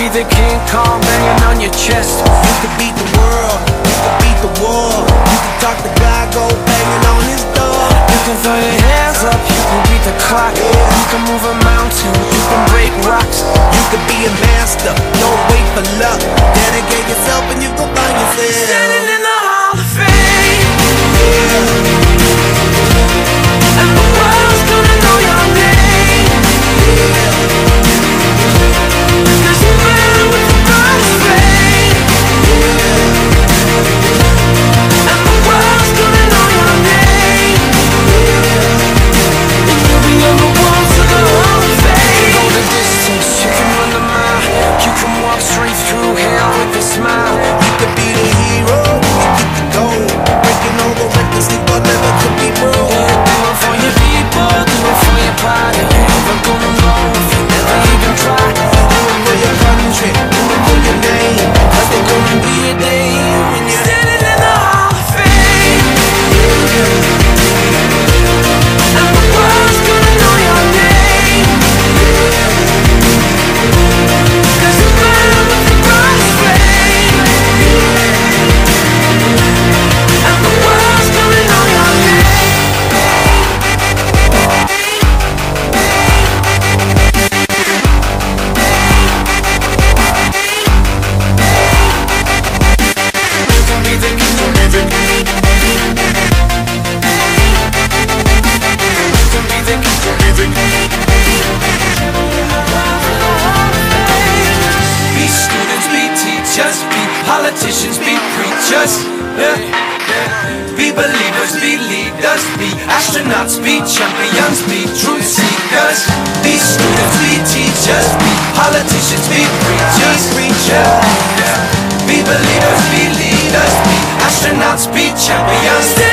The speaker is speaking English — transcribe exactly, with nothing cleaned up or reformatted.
the King Kong banging on your chest. You could beat the world, you could beat the war. You could talk to God, go banging on his door. You can throw your hands up, you can beat the clock. Yeah. You can move a mountain, you can break rocks. You could be a master, don't wait for luck. Dedicate yourself and you gon' find yourself Standing in the Hall of Fame, yeah. and the world's gonna know your name, cause you ran with the brightest flame, and the world's gonna know your name, and you'll be on the walls of the Hall of Fame. Go the distance, you can run the mile, you can walk straight through hell with a smile. You could be the hero, you could get the gold. Breaking all the records they thought never could be broke. Yeah, do it for your people, do it for your pride. You ain't never gonna know if you never even try. Do it for your country, do it for your name. Cause there's gonna be a day when you're Standing in the Hall of Fame, and the world's gonna know your name, cause you burn with the brightest flame, and the world's gonna know your name. You can be the king of music. You can be the king of music. Be students, be teachers, be politicians, be preachers. Yeah. Be believers, be leaders, be astronauts, be champions, be truth seekers. Be students, be teachers, be politicians, be preachers, preachers. Yeah. Be believers, be leaders, be astronauts, be champions.